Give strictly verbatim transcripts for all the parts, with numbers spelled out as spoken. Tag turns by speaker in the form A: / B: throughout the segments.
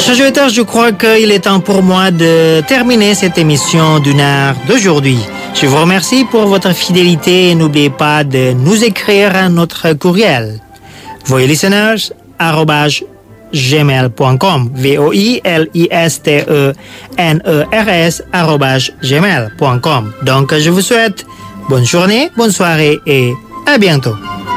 A: Chers auditeurs, je crois qu'il est temps pour moi de terminer cette émission d'une heure d'aujourd'hui. Je vous remercie pour votre fidélité et n'oubliez pas de nous écrire à notre courriel voice listeners arobase gmail point com v o i l i s t e n e r s arobase gmail point com. Donc, je vous souhaite bonne journée, bonne soirée et à bientôt.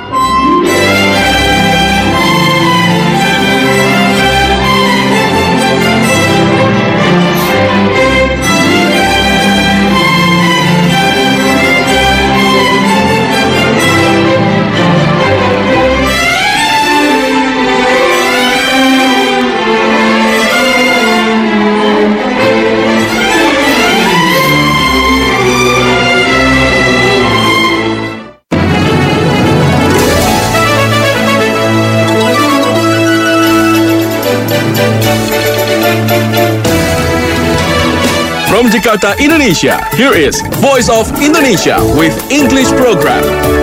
B: From Jakarta, Indonesia, here is Voice of Indonesia with English program.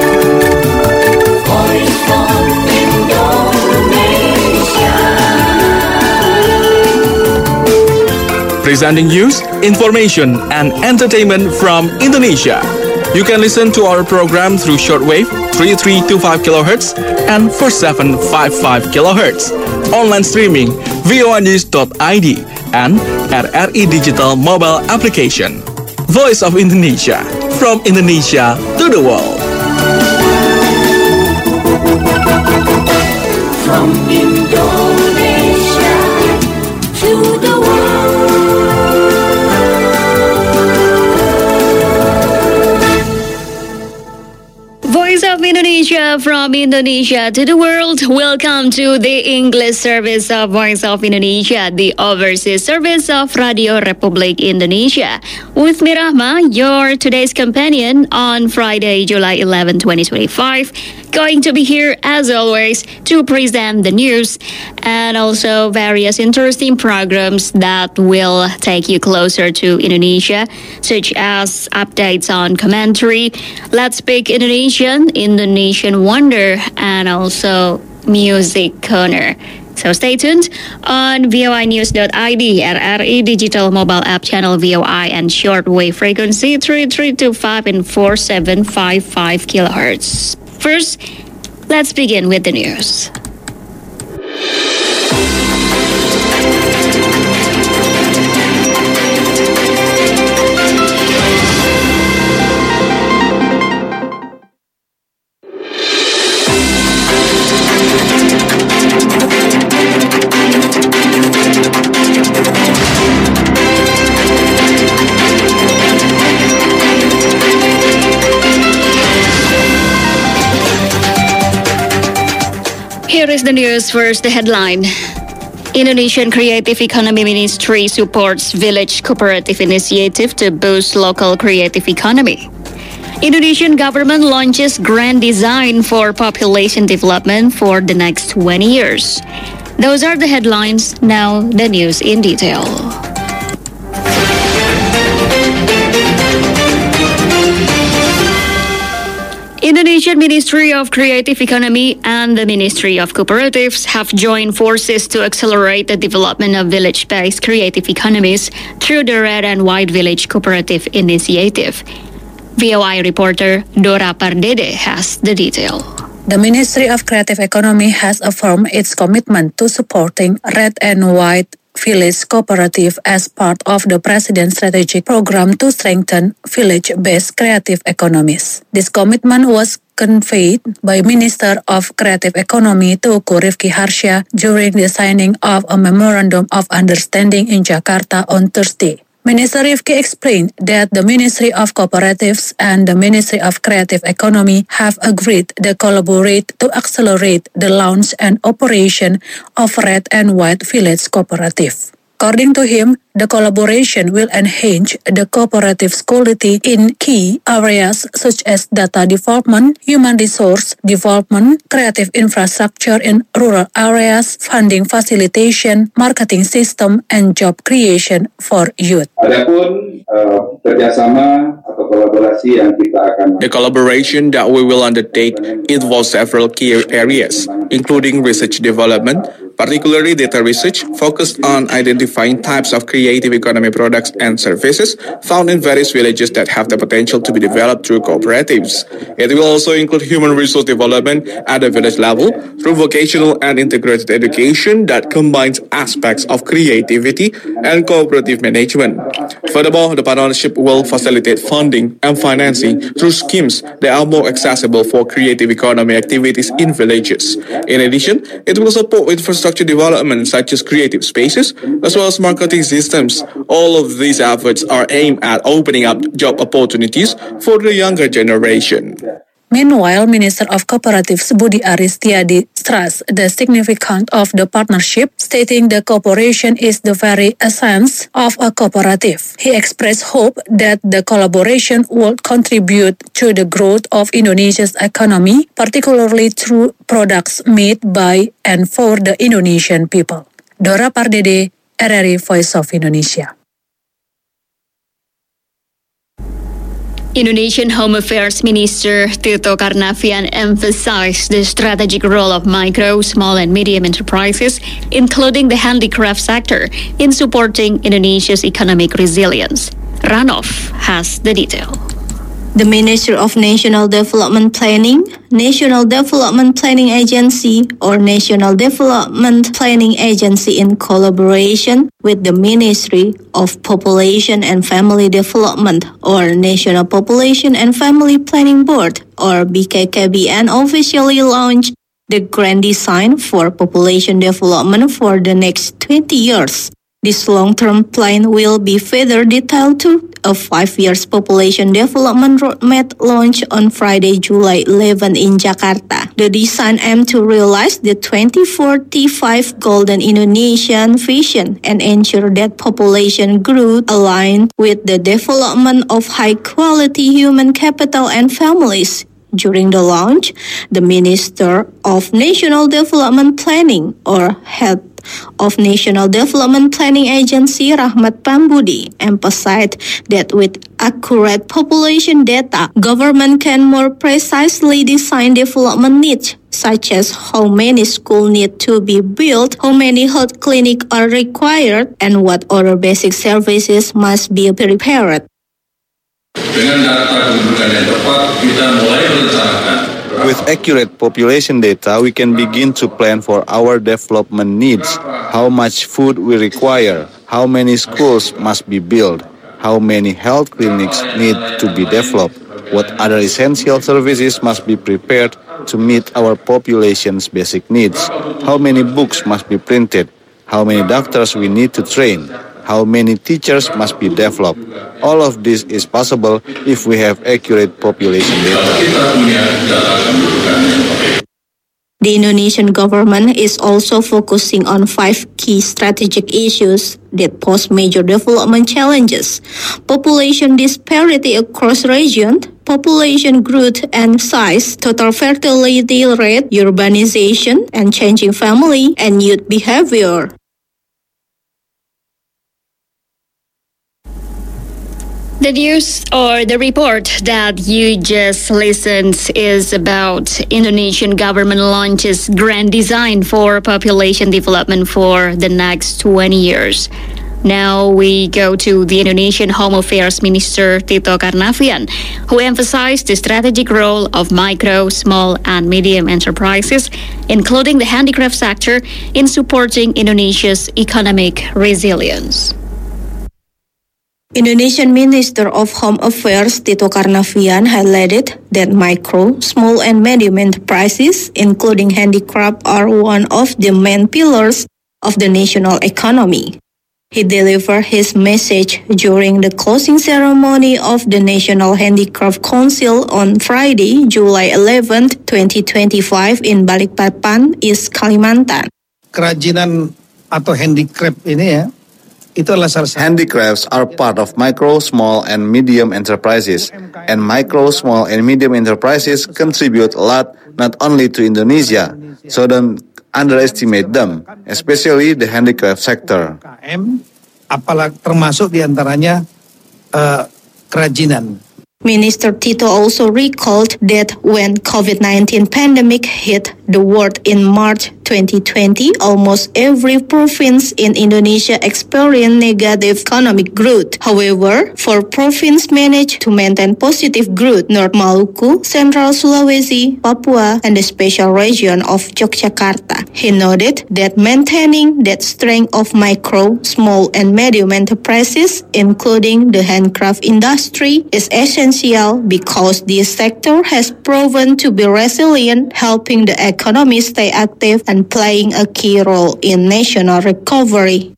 C: Voice of Indonesia.
B: Presenting news, information, and entertainment from Indonesia. You can listen to our program through shortwave three three two five kilohertz and four seven five five kilohertz. Online streaming voa news dot i d and at R I Digital mobile application. Voice of Indonesia, from Indonesia to the world.
C: From Indonesia to the world.
D: Voice of Indonesia, from Indonesia to the world. Welcome to the English service of Voice of Indonesia, the overseas service of Radio Republik Indonesia. With me, Rahma, your today's companion on Friday, July eleventh, twenty twenty-five. Going to be here, as always, to present the news and also various interesting programs that will take you closer to Indonesia, such as updates on commentary, Let's Speak Indonesian, Indonesian Wonder, and also Music Corner. So stay tuned on voa news dot i d, at R I Digital mobile app channel V O I, and shortwave frequency three three two five and four seven five five kilohertz. First, let's begin with the news. Here is the news. First, the headline. Indonesian Creative Economy Ministry supports Village Cooperative Initiative to boost local creative economy. Indonesian government launches grand design for population development for the next twenty years. Those are the headlines. Now, the news in detail. Indonesian Ministry of Creative Economy and the Ministry of Cooperatives have joined forces to accelerate the development of village-based creative economies through the Red and White Village Cooperative Initiative. V O I reporter Dora Pardede has the detail.
E: The Ministry of Creative Economy has affirmed its commitment to supporting Red and White Village Cooperative as part of the President's strategic program to strengthen village-based creative economies. This commitment was conveyed by Minister of Creative Economy Teuku Rifki Harsha during the signing of a Memorandum of Understanding in Jakarta on Thursday. Minister Rifki explained that the Ministry of Cooperatives and the Ministry of Creative Economy have agreed to collaborate to accelerate the launch and operation of Red and White Village Cooperative. According to him, the collaboration will enhance the cooperative's quality in key areas such as data development, human resource development, creative infrastructure in rural areas, funding facilitation, marketing system, and job creation for youth.
F: Adapun uh, kerjasama atau kolaborasi yang kita akan
B: The collaboration that we will undertake involves several key areas, including research development, Particularly, data research focused on identifying types of creative economy products and services found in various villages that have the potential to be developed through cooperatives. It will also include human resource development at the village level through vocational and integrated education that combines aspects of creativity and cooperative management. Furthermore, the partnership will facilitate funding and financing through schemes that are more accessible for creative economy activities in villages. In addition, it will support infrastructure development such as creative spaces, as well as marketing systems. All of these efforts are aimed at opening up job opportunities for the younger generation.
E: Meanwhile, Minister of Cooperatives Budi Aris Tiadi stressed the significance of the partnership, stating the cooperation is the very essence of a cooperative. He expressed hope that the collaboration will contribute to the growth of Indonesia's economy, particularly through products made by and for the Indonesian people. Dora Pardede, R R I Voice of Indonesia.
D: Indonesian Home Affairs Minister Tito Karnavian emphasized the strategic role of micro, small and medium enterprises, including the handicraft sector, in supporting Indonesia's economic resilience. Ranov has the detail.
G: The Minister of National Development Planning, National Development Planning Agency, or National Development Planning Agency in collaboration with the Ministry of Population and Family Development, or National Population and Family Planning Board, or B K K B N, officially launched the Grand Design for Population Development for the next twenty years. This long-term plan will be further detailed to a five-year population development roadmap launched on Friday, July eleventh in Jakarta. The design aims to realize the twenty forty-five Golden Indonesian vision and ensure that population growth aligns with the development of high-quality human capital and families. During the launch, the Minister of National Development Planning, or Head of National Development Planning Agency, Rahmat Pambudi, emphasized that with accurate population data, government can more precisely design development needs, such as how many schools need to be built, how many health clinics are required, and what other basic services must be prepared.
H: Dengan data kependudukan yang tepat, kita mulai merencanakan.
I: With accurate population data, we can begin to plan for our development needs, how much food we require, how many schools must be built, how many health clinics need to be developed, what other essential services must be prepared to meet our population's basic needs, how many books must be printed, how many doctors we need to train, how many teachers must be developed. All of this is possible if we have accurate population data.
G: The Indonesian government is also focusing on five key strategic issues that pose major development challenges: population disparity across regions, population growth and size, total fertility rate, urbanization, and changing family and youth behavior.
D: The news or the report that you just listened is about Indonesian government launches Grand Design for Population Development for the next twenty years. Now we go to the Indonesian Home Affairs Minister Tito Karnavian, who emphasized the strategic role of micro, small and medium enterprises, including the handicraft sector, in supporting Indonesia's economic resilience.
G: Indonesian Minister of Home Affairs Tito Karnavian highlighted that micro, small and medium enterprises, including handicraft, are one of the main pillars of the national economy. He delivered his message during the closing ceremony of the National Handicraft Council on Friday, July eleventh, twenty twenty-five in Balikpapan, East Kalimantan.
J: Kerajinan atau handicraft ini ya, itu adalah salah satu.
I: Handicrafts are part of micro, small, and medium enterprises. And micro, small, and medium enterprises contribute a lot not only to Indonesia, so don't underestimate them, especially the handicraft sector.
J: K M, apalagi termasuk diantaranya uh, kerajinan.
G: Minister Tito also recalled that when COVID nineteen pandemic hit the world in March twenty twenty, almost every province in Indonesia experienced negative economic growth. However, four provinces managed to maintain positive growth: North Maluku, Central Sulawesi, Papua, and the special region of Yogyakarta. He noted that maintaining that strength of micro, small, and medium enterprises, including the handcraft industry, is essential because this sector has proven to be resilient, helping the economy stay active and playing a key role in national recovery.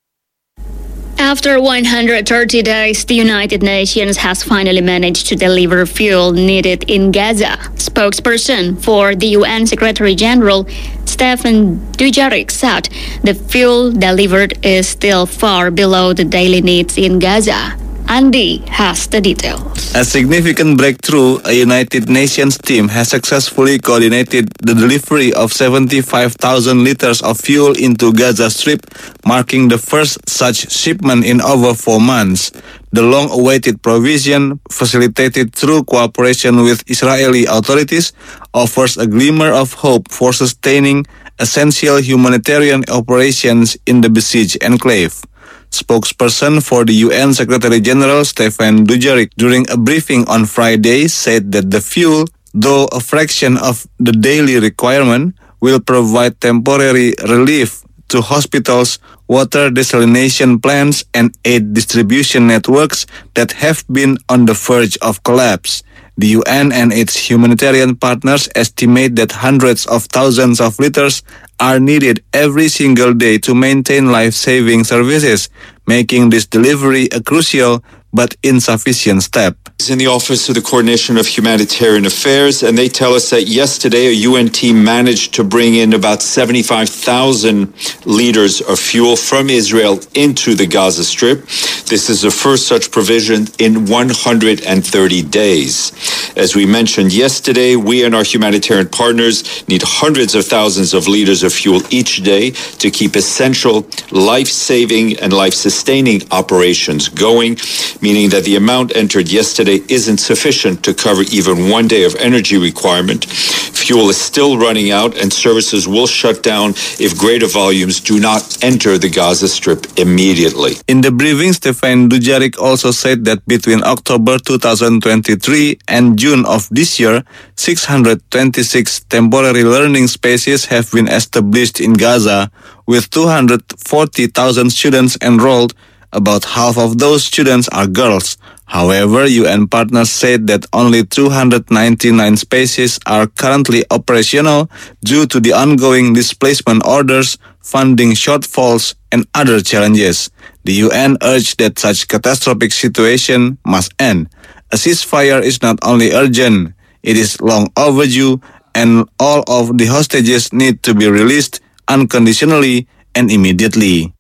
D: After one hundred thirty days, the United Nations has finally managed to deliver fuel needed in Gaza. Spokesperson for the U N Secretary-General, Stefan Dujarric, said the fuel delivered is still far below the daily needs in Gaza. Andy has the details.
I: A significant breakthrough, a United Nations team has successfully coordinated the delivery of seventy-five thousand liters of fuel into Gaza Strip, marking the first such shipment in over four months. The long-awaited provision, facilitated through cooperation with Israeli authorities, offers a glimmer of hope for sustaining essential humanitarian operations in the besieged enclave. Spokesperson for the U N Secretary-General Stefan Dujarric during a briefing on Friday said that the fuel, though a fraction of the daily requirement, will provide temporary relief to hospitals, water desalination plants, and aid distribution networks that have been on the verge of collapse. The U N and its humanitarian partners estimate that hundreds of thousands of liters are needed every single day to maintain life-saving services, making this delivery a crucial but insufficient step.
K: In the Office of the Coordination of Humanitarian Affairs, and they tell us that yesterday a U N team managed to bring in about seventy-five thousand liters of fuel from Israel into the Gaza Strip. This is the first such provision in one hundred thirty days. As we mentioned yesterday, we and our humanitarian partners need hundreds of thousands of liters of fuel each day to keep essential life-saving and life-sustaining operations going, meaning that the amount entered yesterday isn't sufficient to cover even one day of energy requirement. Fuel is still running out and services will shut down if greater volumes do not enter the Gaza Strip immediately.
I: In the briefing, Stefan Dujarric also said that between October two thousand twenty-three and June of this year, six hundred twenty-six temporary learning spaces have been established in Gaza, with two hundred forty thousand students enrolled. About half of those students are girls. However, U N partners said that only two hundred ninety-nine spaces are currently operational due to the ongoing displacement orders, funding shortfalls, and other challenges. The U N urged that such catastrophic situation must end. A ceasefire is not only urgent, it is long overdue, and all of the hostages need to be released unconditionally and immediately.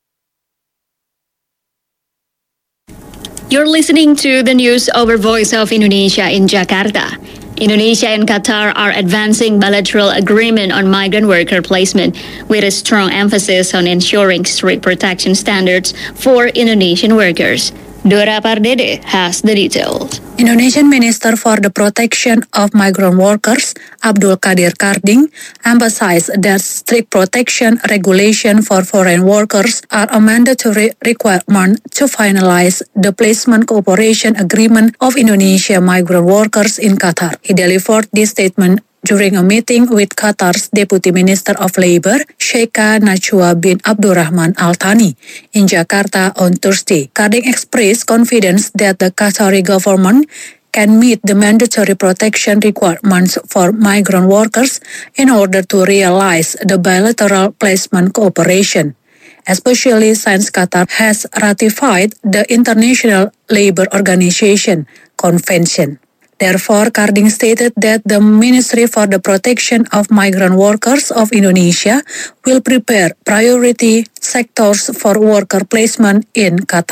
D: You're listening to the news over Voice of Indonesia in Jakarta. Indonesia and Qatar are advancing bilateral agreement on migrant worker placement with a strong emphasis on ensuring strict protection standards for Indonesian workers. Dora Pardede has the details.
E: Indonesian Minister for the Protection of Migrant Workers, Abdul Qadir Karding, emphasized that strict protection regulation for foreign workers are a mandatory requirement to finalize the placement cooperation agreement of Indonesia migrant workers in Qatar. He delivered this statement during a meeting with Qatar's Deputy Minister of Labor, Sheikha Najwa bin Abdurrahman Al Thani, in Jakarta on Thursday. Karding expressed confidence that the Qatari government can meet the mandatory protection requirements for migrant workers in order to realize the bilateral placement cooperation, especially since Qatar has ratified the International Labour Organization Convention. Therefore, Karding stated that the Ministry for the Protection of Migrant Workers of Indonesia will prepare priority sectors for worker placement in Qatar.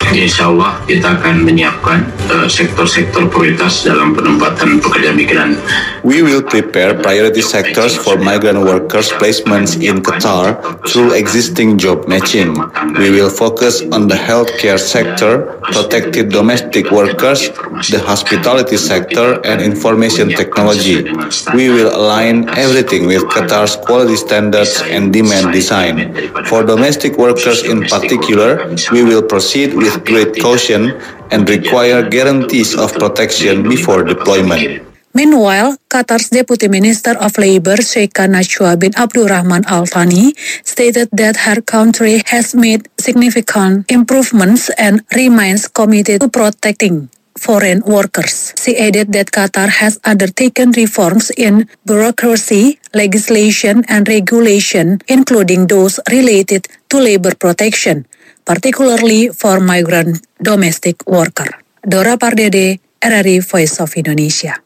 L: Insya Allah kita akan menyiapkan uh, sektor-sektor prioritas dalam penempatan pekerja migran.
I: We will prepare priority sectors for migrant workers' placements in Qatar through existing job matching. We will focus on the healthcare sector, protected domestic workers, the hospitality sector, and information technology. We will align everything with Qatar's quality standards and demand design. For domestic workers in particular, we will proceed with great caution and require guarantees of protection before deployment.
E: Meanwhile, Qatar's Deputy Minister of Labor, Sheikha Najwa bin Abdurrahman Al Thani, stated that her country has made significant improvements and remains committed to protecting foreign workers. She added that Qatar has undertaken reforms in bureaucracy, legislation, and regulation, including those related to labor protection, particularly for migrant domestic workers. Dora Pardede, R R I Voice of Indonesia.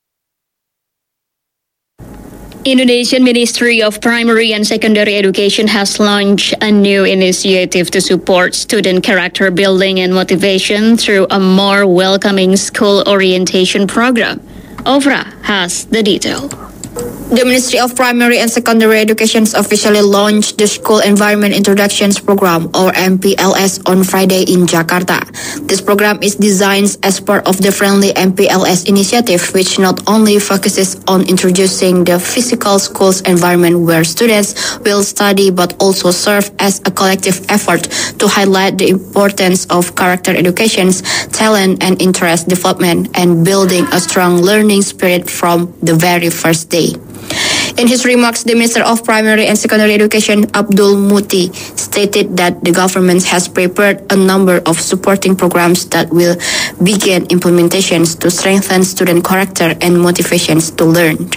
D: Indonesian Ministry of Primary and Secondary Education has launched a new initiative to support student character building and motivation through a more welcoming school orientation program. Ofra has the detail.
M: The Ministry of Primary and Secondary Education officially launched the School Environment Introductions Program, or M P L S, on Friday in Jakarta. This program is designed as part of the Friendly M P L S initiative, which not only focuses on introducing the physical school's environment where students will study, but also serve as a collective effort to highlight the importance of character education, talent and interest development, and building a strong learning spirit from the very first day. In his remarks, the Minister of Primary and Secondary Education, Abdul Muti, stated that the government has prepared a number of supporting programs that will begin implementations to strengthen student character and motivations to learn.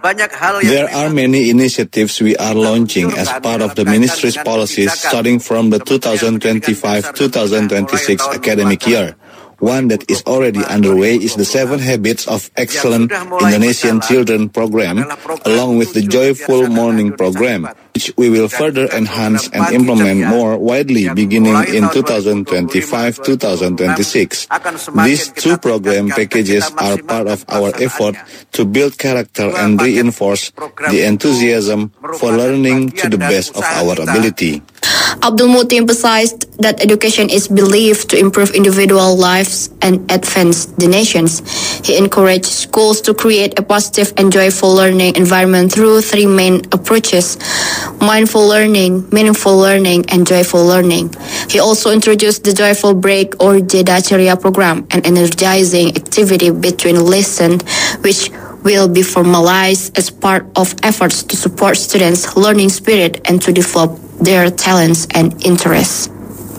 I: There are many initiatives we are launching as part of the ministry's policies starting from the two thousand twenty-five to two thousand twenty-six academic year. One that is already underway is the Seven Habits of Excellent Indonesian Children program, along with the Joyful Morning program, which we will further enhance and implement more widely beginning in two thousand twenty-five to two thousand twenty-six. These two program packages are part of our effort to build character and reinforce the enthusiasm for learning to the best of our ability.
M: Abdul Muti emphasized that education is believed to improve individual lives and advance the nations. He encouraged schools to create a positive and joyful learning environment through three main approaches: mindful learning, meaningful learning, and joyful learning. He also introduced the Joyful Break or Jeda Ceria program, an energizing activity between lessons, which will be formalized as part of efforts to support students' learning spirit and to develop their talents and interests.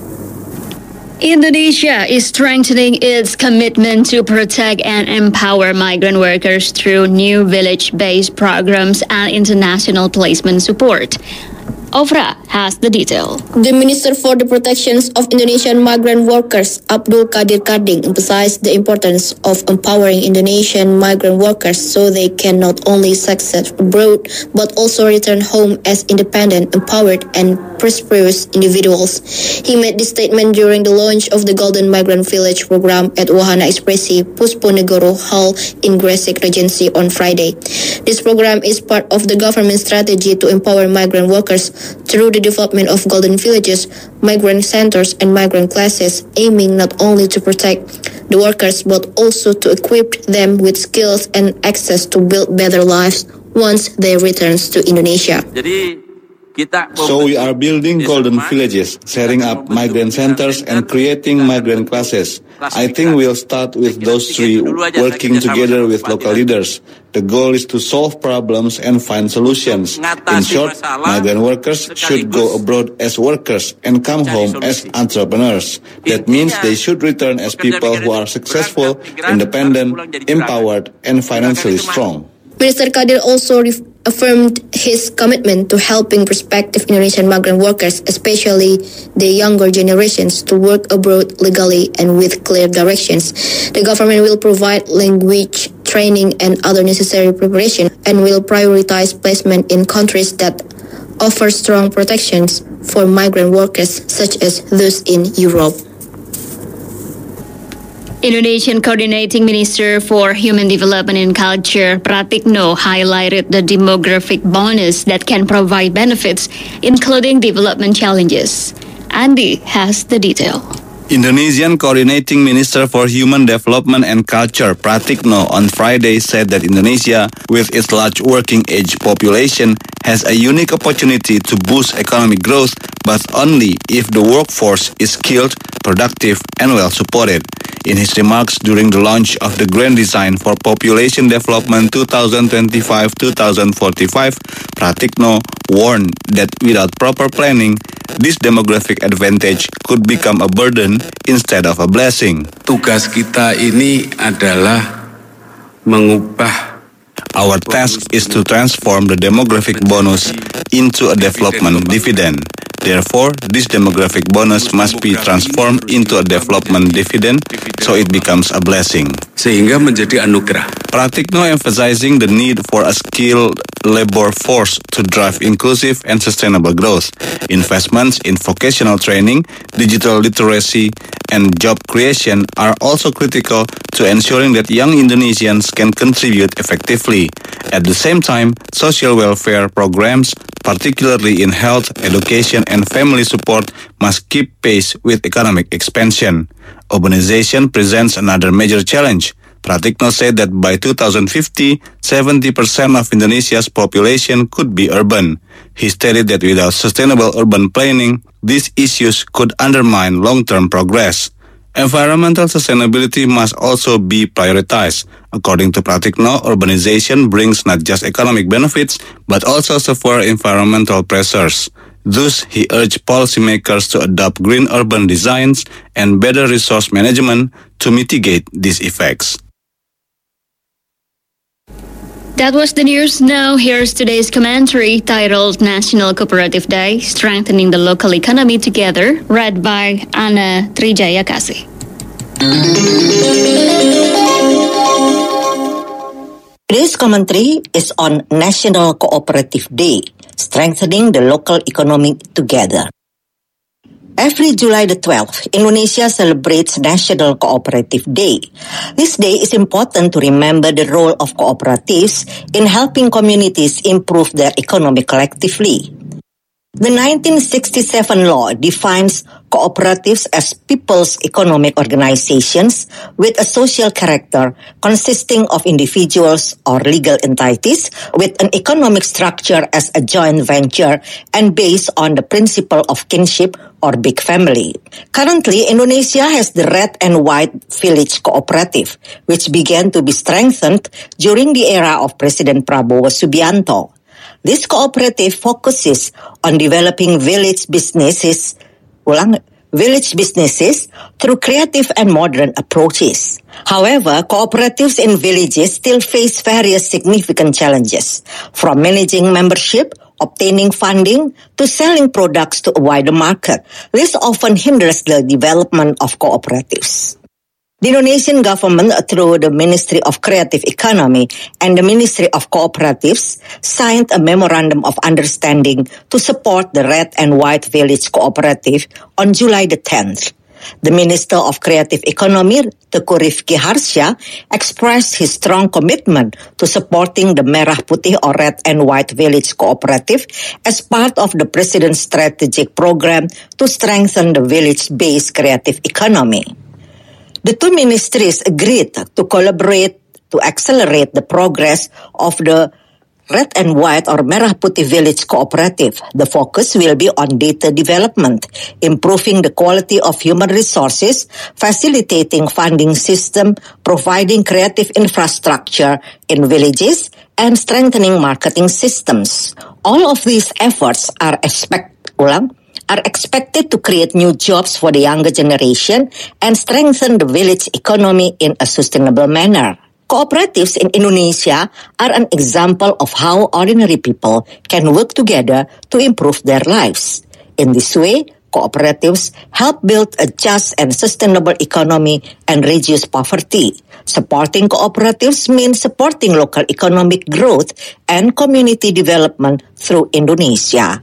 D: Indonesia is strengthening its commitment to protect and empower migrant workers through new village-based programs and international placement support. Ofra has the detail.
M: The Minister for the Protection of Indonesian Migrant Workers, Abdul Qadir Karding, emphasized the importance of empowering Indonesian migrant workers so they can not only succeed abroad, but also return home as independent, empowered, and prosperous individuals. He made this statement during the launch of the Golden Migrant Village program at Wahana Ekspresi Pusponegoro Hall in Gresik Regency on Friday. This program is part of the government strategy to empower migrant workers through the development of golden villages, migrant centers, and migrant classes, aiming not only to protect the workers but also to equip them with skills and access to build better lives once they return to Indonesia.
I: So we are building golden villages, setting up migrant centers, and creating migrant classes. I think we'll start with those three, working together with local leaders. The goal is to solve problems and find solutions. In short, migrant workers should go abroad as workers and come home as entrepreneurs. That means they should return as people who are successful, independent, empowered, and financially strong.
M: Minister Qadir also re- affirmed his commitment to helping prospective Indonesian migrant workers, especially the younger generations, to work abroad legally and with clear directions. The government will provide language training and other necessary preparation and will prioritize placement in countries that offer strong protections for migrant workers, such as those in Europe.
D: Indonesian Coordinating Minister for Human Development and Culture, Pratikno, highlighted the demographic bonus that can provide benefits, including development challenges. Andy has the detail.
I: Indonesian Coordinating Minister for Human Development and Culture, Pratikno, on Friday said that Indonesia, with its large working age population, has a unique opportunity to boost economic growth, but only if the workforce is skilled, productive, and well supported. In his remarks during the launch of the Grand Design for Population Development twenty twenty-five to twenty forty-five, Pratikno warned that without proper planning, this demographic advantage could become a burden instead of a blessing.
N: Tugas kita ini adalah mengubah.
I: Our task is to transform the demographic bonus into a development dividend. Therefore, this demographic bonus must be transformed into a development dividend so it becomes a blessing.
N: Sehingga menjadi anugerah.
I: Pratikno emphasizing the need for a skilled labor force to drive inclusive and sustainable growth. Investments in vocational training, digital literacy, and job creation are also critical to ensuring that young Indonesians can contribute effectively. At the same time, social welfare programs, particularly in health, education, and family support, must keep pace with economic expansion. Urbanization presents another major challenge. Pratikno said that by two thousand fifty, seventy percent of Indonesia's population could be urban. He stated that without sustainable urban planning, these issues could undermine long-term progress. Environmental sustainability must also be prioritized. According to Pratikno, urbanization brings not just economic benefits, but also severe environmental pressures. Thus, he urged policymakers to adopt green urban designs and better resource management to mitigate these effects.
D: That was the news. Now here's today's commentary titled National Cooperative Day, Strengthening the Local Economy Together, read by Anna Trijaya Kasih.
O: Today's commentary is on National Cooperative Day, Strengthening the Local Economy Together. Every July the twelfth, Indonesia celebrates National Cooperative Day. This day is important to remember the role of cooperatives in helping communities improve their economy collectively. The nineteen sixty-seven law defines cooperatives as people's economic organizations with a social character consisting of individuals or legal entities with an economic structure as a joint venture and based on the principle of kinship or big family. Currently, Indonesia has the Red and White Village Cooperative, which began to be strengthened during the era of President Prabowo Subianto. This cooperative focuses on developing village businesses, ulang, village businesses through creative and modern approaches. However, cooperatives in villages still face various significant challenges, from managing membership, obtaining funding, to selling products to a wider market. This often hinders the development of cooperatives. The Indonesian government, through the Ministry of Creative Economy and the Ministry of Cooperatives, signed a Memorandum of Understanding to support the Red and White Village Cooperative on July the tenth. The Minister of Creative Economy, Teuku Rifki Harsha, expressed his strong commitment to supporting the Merah Putih or Red and White Village Cooperative as part of the President's strategic program to strengthen the village-based creative economy. The two ministries agreed to collaborate to accelerate the progress of the Red and White or Merah Putih Village Cooperative. The focus will be on data development, improving the quality of human resources, facilitating funding system, providing creative infrastructure in villages, and strengthening marketing systems. All of these efforts are expect, ulang, are expected to create new jobs for the younger generation and strengthen the village economy in a sustainable manner. Cooperatives in Indonesia are an example of how ordinary people can work together to improve their lives. In this way, cooperatives help build a just and sustainable economy and reduce poverty. Supporting cooperatives means supporting local economic growth and community development through Indonesia.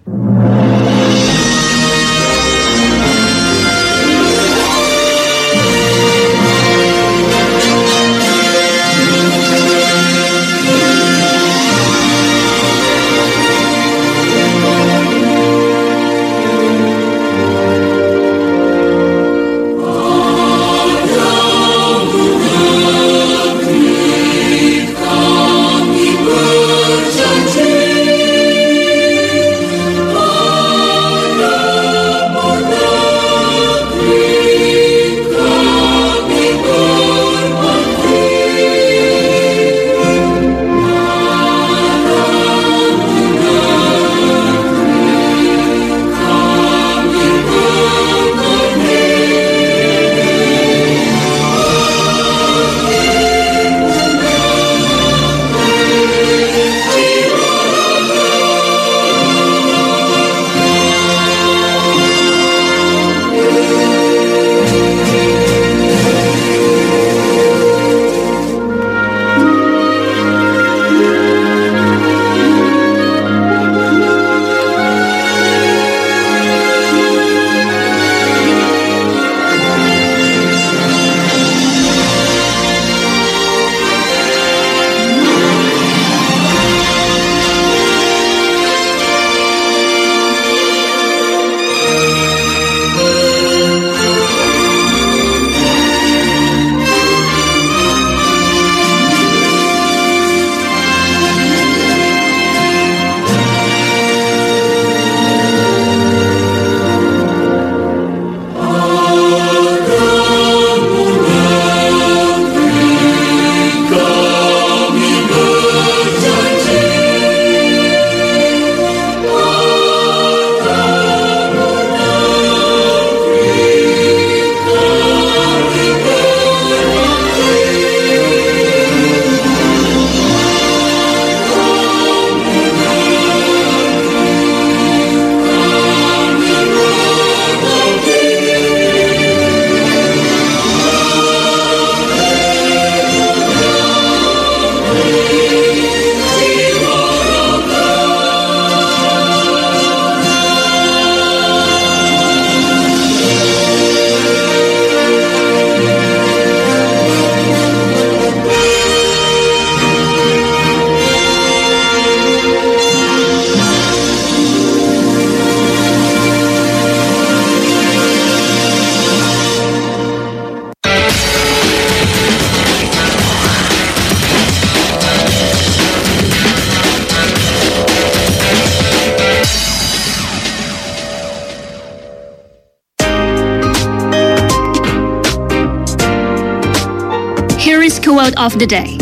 D: quote of the day.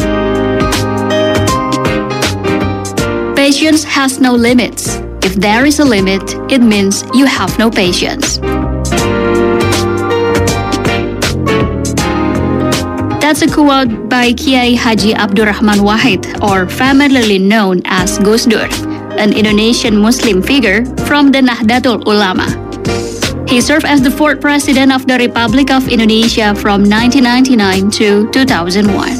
D: Patience has no limits. If there is a limit, it means you have no patience. That's a quote by Kiai Haji Abdurrahman Wahid, or familiarly known as Gus Dur, an Indonesian Muslim figure from the Nahdlatul Ulama. He served as the fourth president of the Republic of Indonesia from nineteen ninety-nine to two thousand one.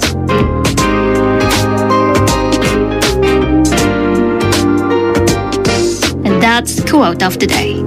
D: And that's quote of the day.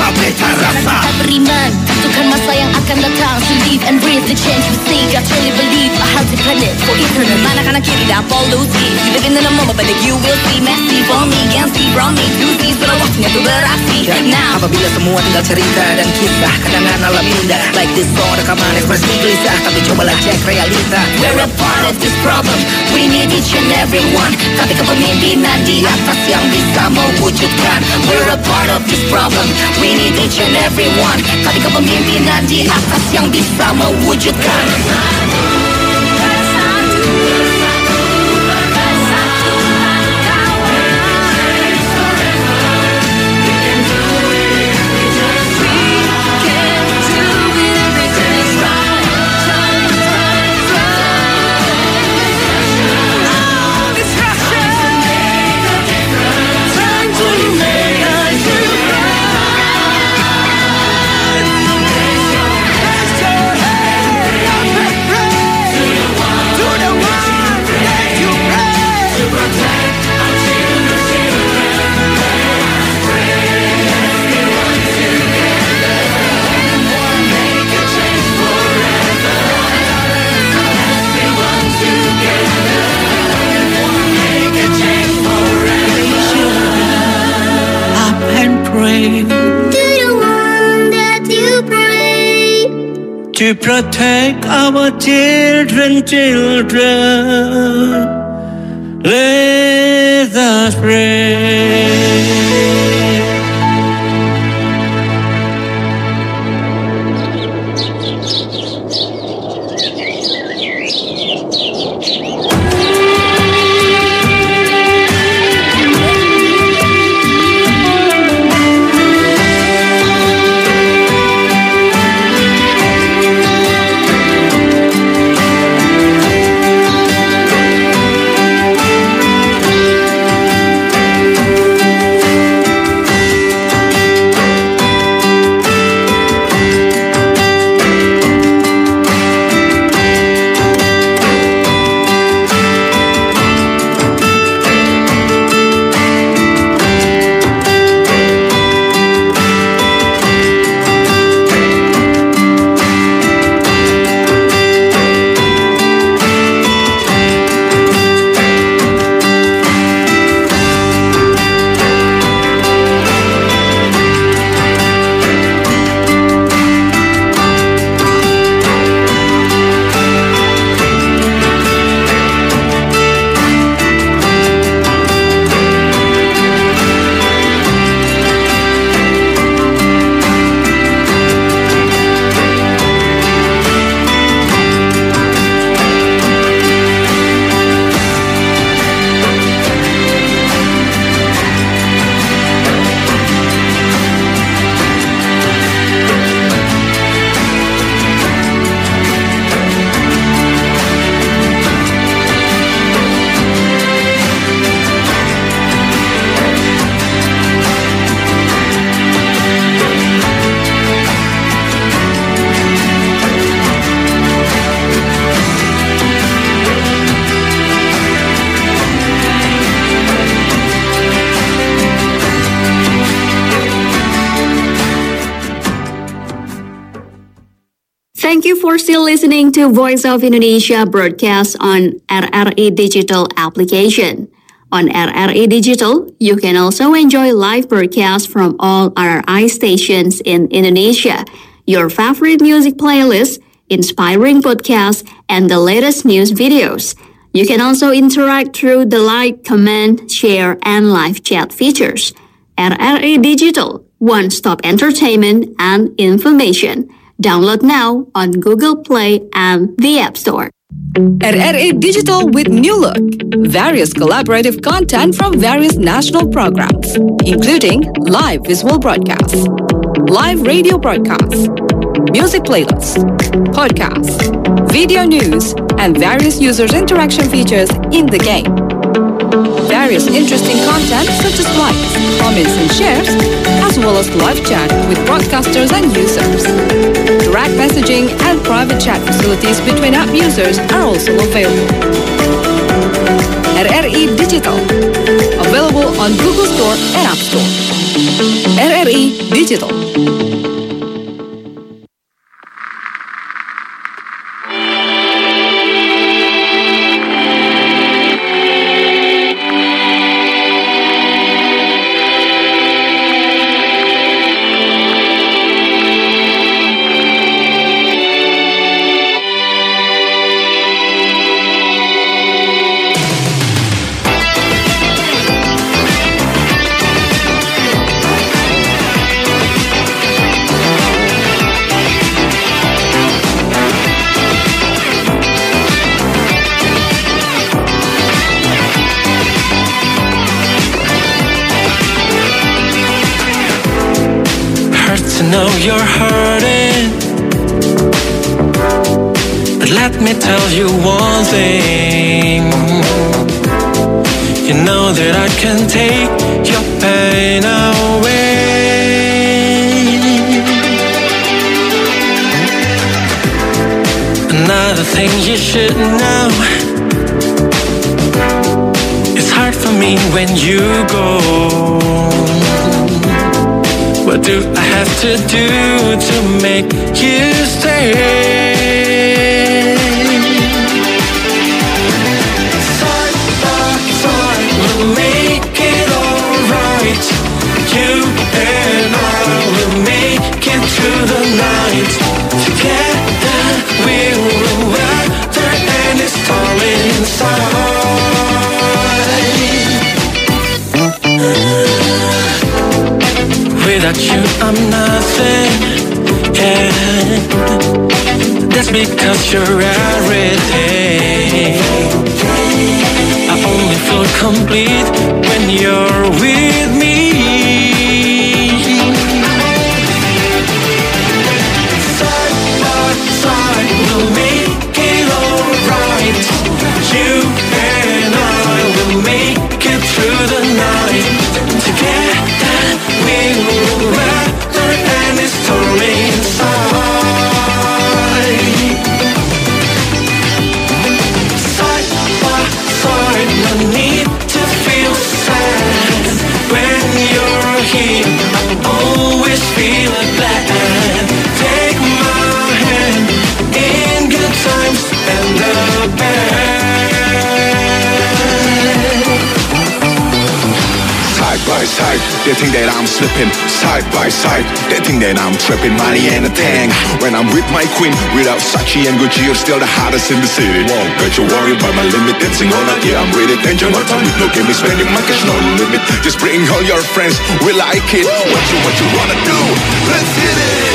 P: tanpa beta rasa.
Q: Kita beriman, tentukan masa yang akan datang. To live and breathe the change we seek. I truly believe a healthy planet for eternal. Mana kanan kiri dan polusi. Living in the moment but you will see. Messy for me, can't see from me. Two seas, but waktunya tuh beraksi. Now
P: Apabila semua tinggal cerita dan kisah kenangan alam indah. Like this song rekaman ekspresi gelisah, tapi cobalah cek realita.
Q: we're a part of this problem. We need each and every one. Tapi kepemimpinan di atas yang bisa mewujudkan. We're a part of this problem. We need each and every one. Tapi kepemimpinan di atas yang bisa mewujudkan.
P: To protect our children, children, let us pray.
D: Thank you for still listening to Voice of Indonesia broadcast on R R I Digital application. On R R I Digital, you can also enjoy live broadcasts from all R R I stations in Indonesia, your favorite music playlists, inspiring podcasts, and the latest news videos. You can also interact through the like, comment, share, and live chat features. R R I Digital, one-stop entertainment and information. Download now on Google Play and the App Store.
R: R R I Digital with new look. Various collaborative content from various national programs, including live visual broadcasts, live radio broadcasts, music playlists, podcasts, video news, and various users' interaction features in the game. Various interesting content such as likes, comments, and shares, as well as live chat with broadcasters and users. Direct messaging and private chat facilities between app users are also available. R R I Digital, available on Google Store and App Store. R R I Digital.
S: know you're hurting, but let me tell you one thing. You know that I can take your pain away. Another thing you should know, it's hard for me when you go. What do I have to do to make you stay? Side by side, we'll make it alright. You and I will make it through the night. Together we will weather any storm inside. Without you I'm nothing, yeah. That's because you're everything. I only feel complete when you're with me. Side by side, we'll make it alright. You and I will make it through the night. Together we will weather any storm inside. Side by side, no need to feel sad. When you're here, I always feel glad. Take my hand in good times and the bad.
T: Side by side, they think that I'm slipping. Side by side, they think that I'm tripping. Money ain't a thing when I'm with my queen. Without Sachi and Gucci, you're still the hottest in the city. Won't get you worried about my limit. Dancing all night, yeah, I'm with it. Enjoy my time, look at me spending my cash, no limit. Just bring all your friends, we like it. What you, what you wanna do? Let's hit it.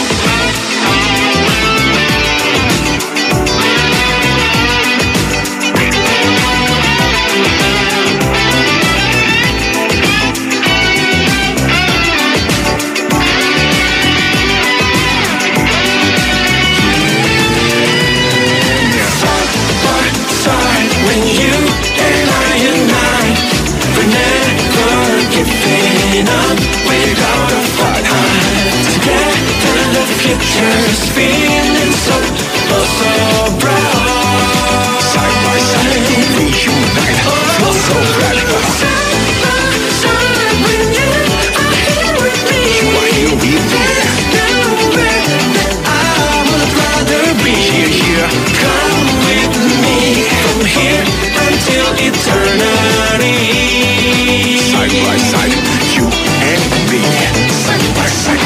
S: Future's feeling so, oh so bright.
T: Side by side, we unite. Feel so bright.
S: Side by side, when you are here with me,
T: you are here with me.
S: There's nowhere that I would rather be.
T: Here, here.
S: Come with me from here until eternity.
T: Side by side, you and me. Side by side.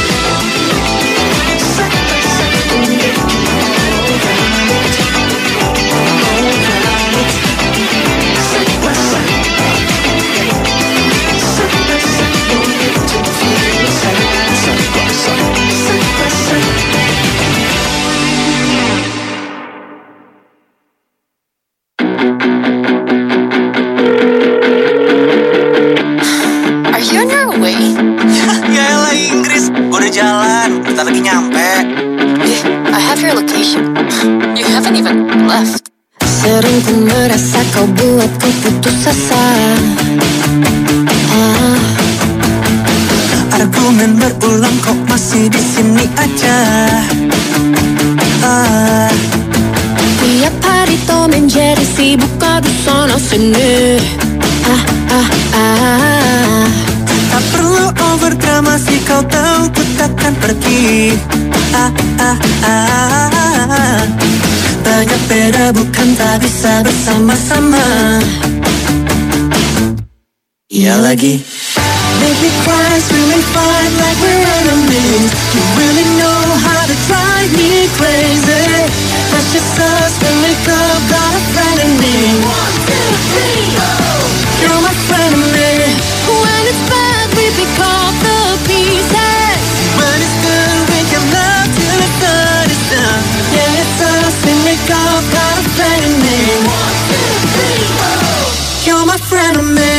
C: Sering ku merasa kau buatku putus asa. Ah.
U: Argumen berulang kok masih di sini aja. Ah.
C: Tiap hari to menjadi sibuk kau di sana sini. Ah ah ah.
U: Tak perlu overdramasi, kau tahu ku takkan pergi. Ah, ah, ah. Banyak beda bukan tak bisa bersama-sama. Iya lagi. Make me cry, scream and fight like we're enemies. You really know how to drive me crazy. That's just us when we go, got a friend in me. One, two, three, go. You're my friend in me. When it's bad, we pick up the pieces. When it's good, we can love till the sun is down. Yeah, it's us when we go, got a friend in me. One, two, three, go. You're my friend in me.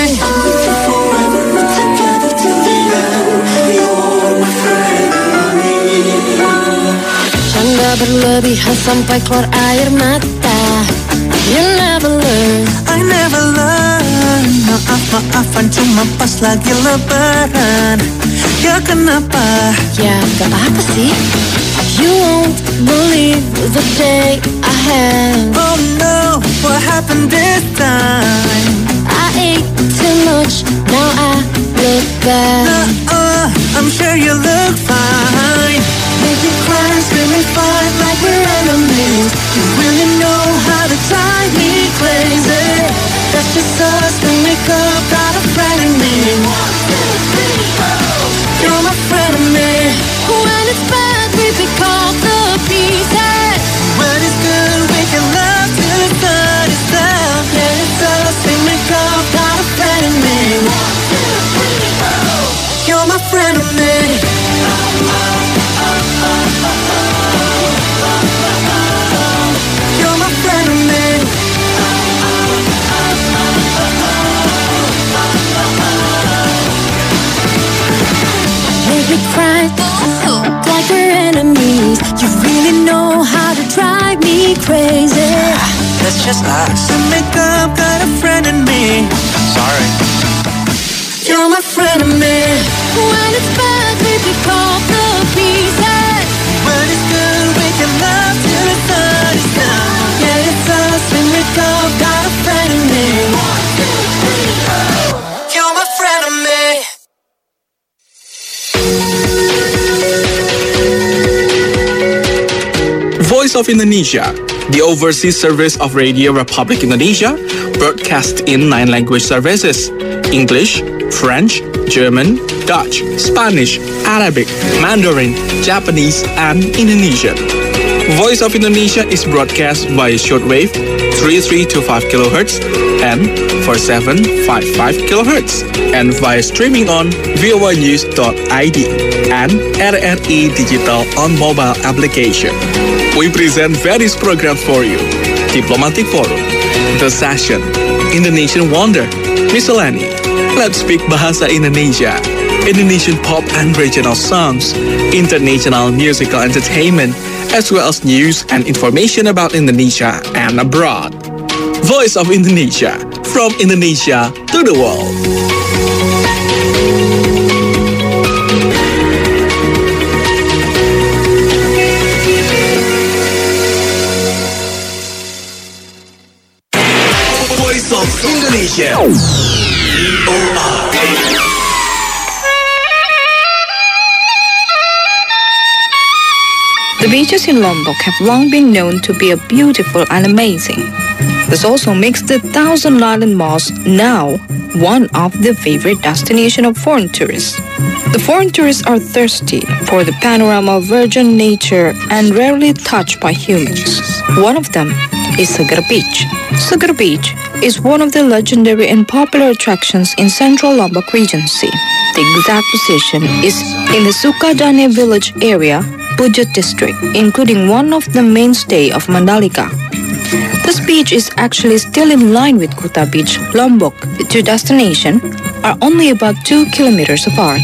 U: Canda berlebihan sampai keluar air mata. You never learn, I never learn. Maaf maafan cuma pas lagi lebaran. Ya kenapa? Ya gak apa-apa sih. You won't believe the day I had. Oh no, what happened this time? I ate too much, now I look bad. No, uh, I'm sure you look fine. Make me cry, scream and fight like we're enemies. You really know how to drive me crazy. That's just us when we go, got a friend in me. One, two, three, go. You're my friend in me. When it's bad, we pick up the pieces. When it's good, we can love till the sun is down. Yeah, it's us when we go, got a friend in me. One, two, three, go. You're my friend in me. You're my friend in me. Make me cry like we're enemies. You really know how to drive me crazy. That's just us. So make up, got a friend in me. Sorry. You're my friend in me. When it's bad, we pick up the pieces. When it's good, we can love till the sun is down. Yeah, it's us when we go, got a friend in me. One, two, three, go. You're my friend in me.
B: Voice of Indonesia, the overseas service of Radio Republic Indonesia, broadcast in nine language services: English, French, German, Dutch, Spanish, Arabic, Mandarin, Japanese, and Indonesian. Voice of Indonesia is broadcast via shortwave thirty-three point two five kilohertz and forty-seven point five five kilohertz, and via streaming on voa news dot I D and R R I Digital on mobile application. We present various programs for you: Diplomatic Forum, The Session, Indonesian Wonder, Miscellany, Let's Speak Bahasa Indonesia, Indonesian pop and regional songs, international musical entertainment, as well as news and information about Indonesia and abroad. Voice of Indonesia, from Indonesia to the world.
S: Voice of Indonesia. V O R.
R: The beaches in Lombok have long been known to be beautiful and amazing. This also makes the Thousand Island Mosque now one of the favorite destinations of foreign tourists. The foreign tourists are thirsty for the panorama of virgin nature and rarely touched by humans. One of them is Seger Beach. Seger Beach is one of the legendary and popular attractions in central Lombok Regency. The exact position is in the Sukadane village area, Bujut district, including one of the mainstay of Mandalika. This beach is actually still in line with Kuta Beach, Lombok. The two destinations are only about two kilometers apart.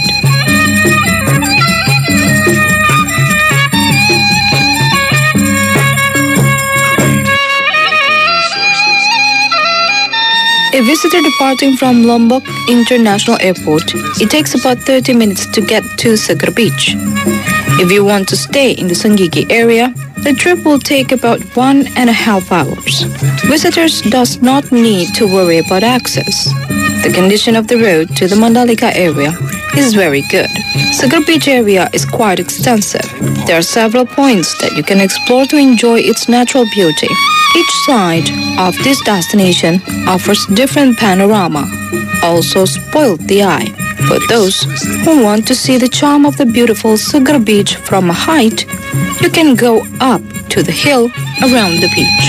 R: A visitor departing from Lombok International Airport, it takes about thirty minutes to get to Seger Beach. If you want to stay in the Senggigi area, the trip will take about one and a half hours. Visitors does not need to worry about access.
A: The condition of the road to the Mandalika area is very good. Segar Beach area is quite extensive. There are several points that you can explore to enjoy its natural beauty. Each side of this destination offers different panorama, also spoiled the eye. For those who want to see the charm of the beautiful Segar Beach from a height, you can go up to the hill around the beach.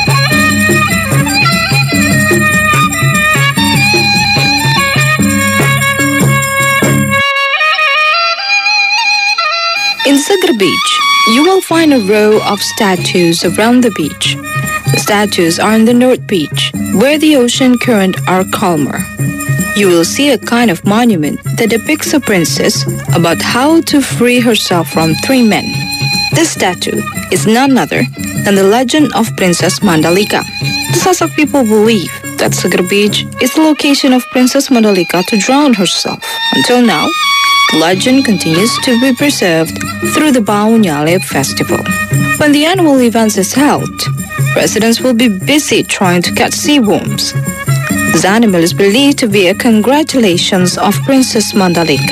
A: In Segar Beach, you will find a row of statues around the beach. The statues are in the North Beach, where the ocean current are calmer. You will see a kind of monument that depicts a princess about how to free herself from three men. This statue is none other than the legend of Princess Mandalika. The Sasak people believe that Segar Beach is the location of Princess Mandalika to drown herself. Until now, the legend continues to be preserved through the Bau Nyale festival. When the annual event is held, residents will be busy trying to catch sea worms. This animal is believed to be a congratulations of Princess Mandalika.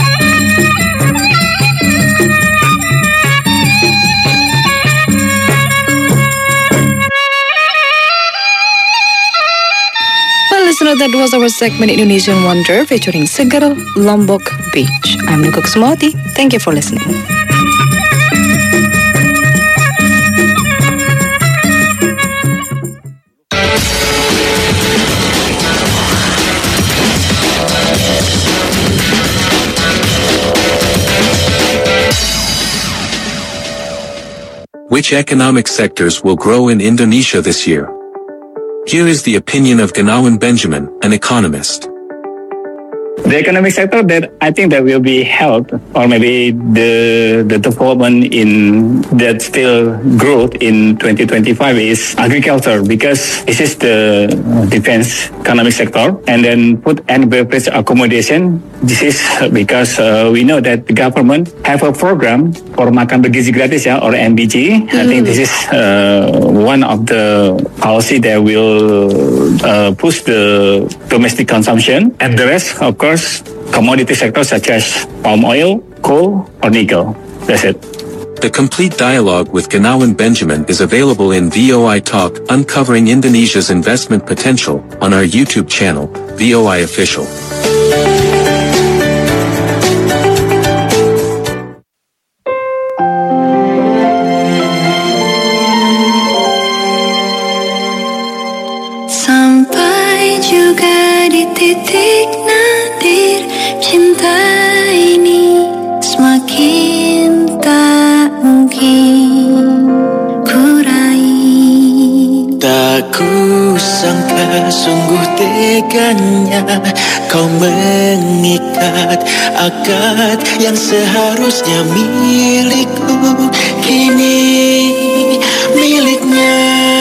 A: Well, listener, that was our segment Indonesian Wonder featuring Segar Lombok Beach. I'm Nuka Kusumawati. Thank you for listening.
V: Which economic sectors will grow in Indonesia this year? Here is the opinion of Gunawan Benjamin, an economist.
W: The economic sector that I think that will be helped, or maybe the the development in that still growth in twenty twenty-five is agriculture, because this is the defense economic sector, and then food and beverage accommodation. This is because uh, we know that the government have a program for makan bergizi gratis, ya, or M B G. Mm. I think this is uh, one of the policy that will uh, push the domestic consumption, and the rest, of course, commodity sectors such as palm oil, coal, or nickel. That's it.
V: The complete dialogue with Gunawan Benjamin is available in V O I Talk, Uncovering Indonesia's Investment Potential, on our YouTube channel, V O I Official.
U: Sampai juga di titik nadir, cinta ini semakin tak mungkin kurai.
S: Tak kusangka sungguh teganya kau mengikat akad yang seharusnya milikku, kini miliknya.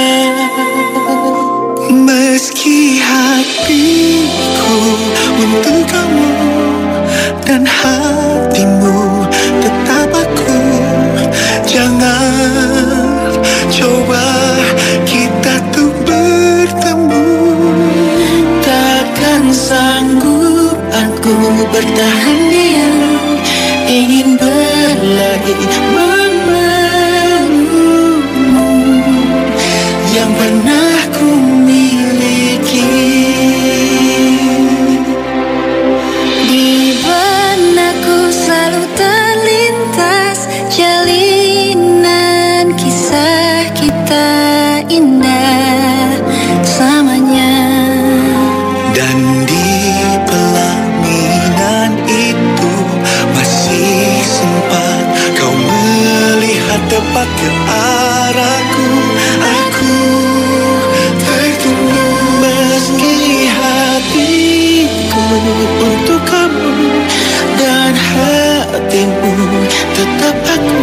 S: Meski hatiku untuk kamu dan hatimu tetap aku, jangan coba kita tuh bertemu. Takkan sanggup aku bertahan diam, ingin berlari memelukmu yang pernah ku miliki.
U: Di benakku selalu terlintas jalinan kisah kita indah samanya.
S: Dan di pelaminan itu masih sempat kau melihat tepat ke arahku. Aku tertunggu meski hatiku untuk kamu dan hatimu tetap aku.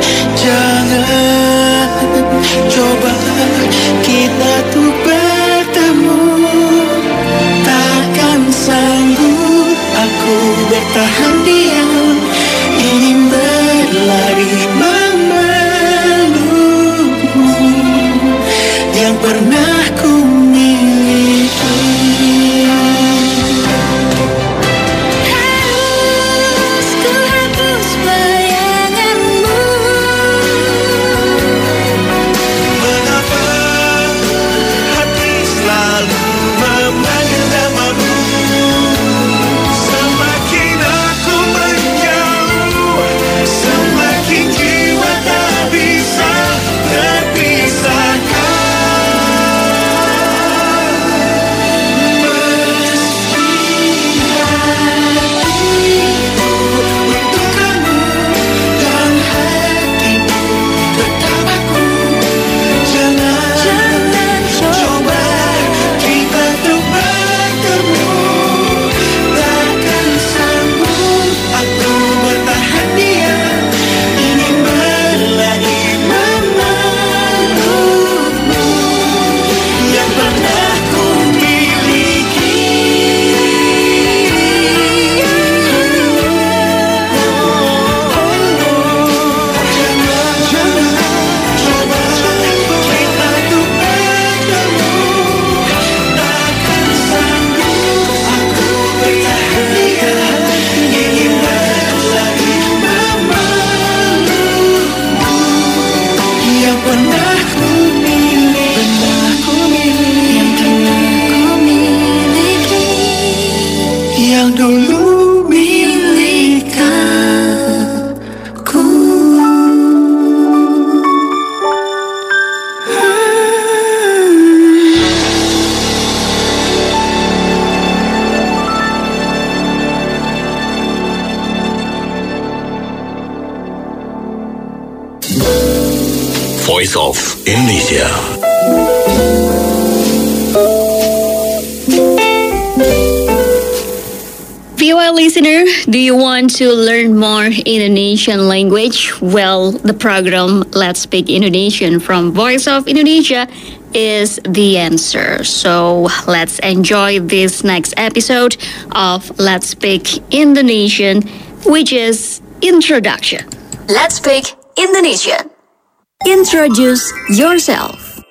S: Jangan coba kita tuh bertemu. Takkan sanggup aku bertahan diam, ingin berlari memelukmu
F: Voice of Indonesia.
D: V O I listener, do you want to learn more Indonesian language? Well, the program Let's Speak Indonesian from Voice of Indonesia is the answer. So let's enjoy this next episode of Let's Speak Indonesian, which is Introduction.
Q: Let's Speak Indonesian.
D: Introduce yourself.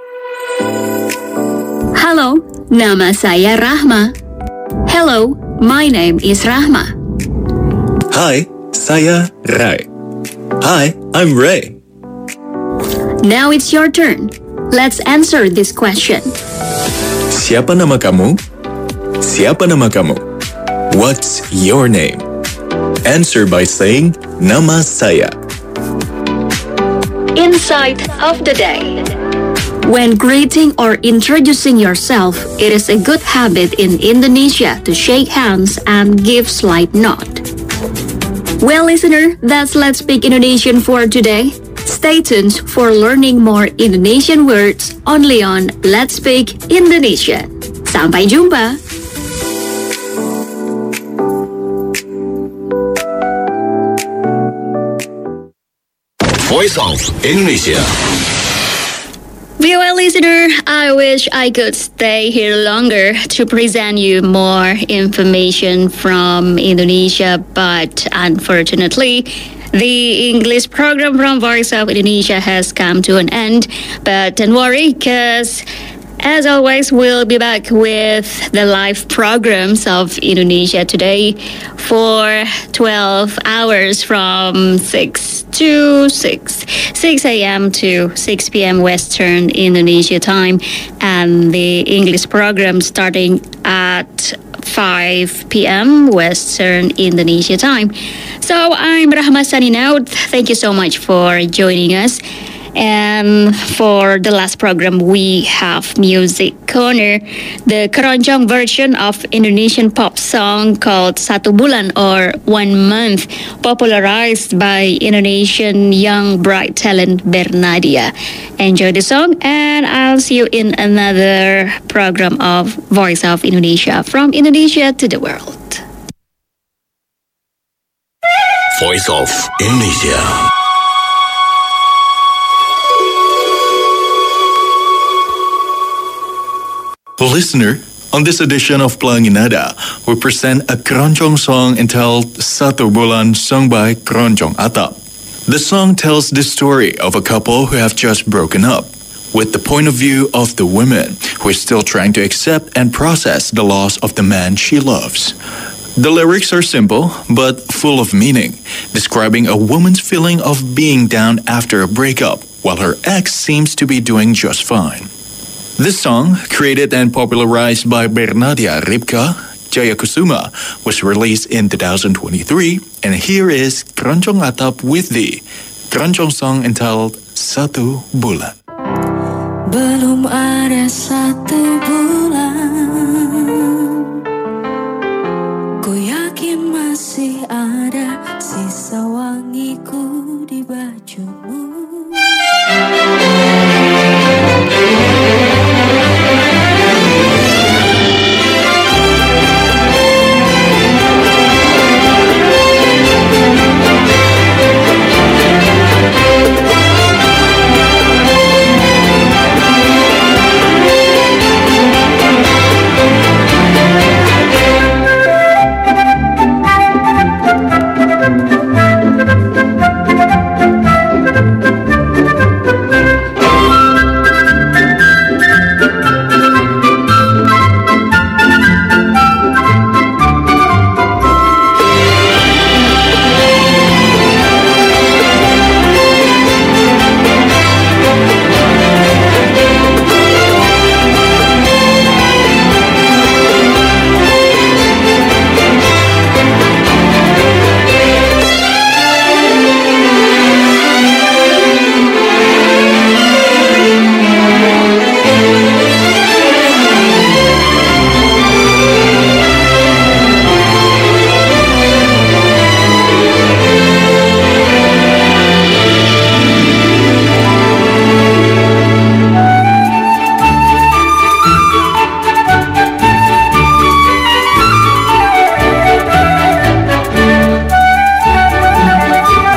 D: Halo, nama saya Rahma. Hello, my name is Rahma.
H: Hi, saya Rai. Hi, I'm Ray.
D: Now it's your turn. Let's answer this question.
H: Siapa nama kamu? Siapa nama kamu? What's your name? Answer by saying nama saya.
D: Insight of the day. When greeting or introducing yourself, it is a good habit in Indonesia to shake hands and give slight nod. Well, listener, that's Let's Speak Indonesian for today. Stay tuned for learning more Indonesian words only on Let's Speak Indonesian. Sampai jumpa!
F: Voice of Indonesia.
D: V O I listener, I wish I could stay here longer to present you more information from Indonesia, but unfortunately, the English program from Voice of Indonesia has come to an end. But don't worry, because as always, we'll be back with the live programs of Indonesia today for twelve hours from six to six, six a.m. to six p.m. Western Indonesia time, and the English program starting at five p.m. Western Indonesia time. So I'm Rahma signing out. Thank you so much for joining us. And for the last program, we have Music Corner, the keroncong version of Indonesian pop song called Satu Bulan or One Month, popularized by Indonesian young bright talent Bernadia. Enjoy the song, and I'll see you in another program of Voice of Indonesia, from Indonesia to the world.
F: Voice of Indonesia.
H: Listener, on this edition of Pelangi Nada, we present a keroncong song entitled Satu Bulan, sung by Keroncong Atap. The song tells the story of a couple who have just broken up, with the point of view of the woman who is still trying to accept and process the loss of the man she loves. The lyrics are simple, but full of meaning, describing a woman's feeling of being down after a breakup, while her ex seems to be doing just fine. This song, created and popularized by Bernadia Ripka Jayakusuma, was released in two thousand twenty-three, and here is Keroncong Atap with the keroncong song entitled Satu Bulan.
U: Belum ada satu bulan, ku yakin masih ada sisa wangiku di bajumu.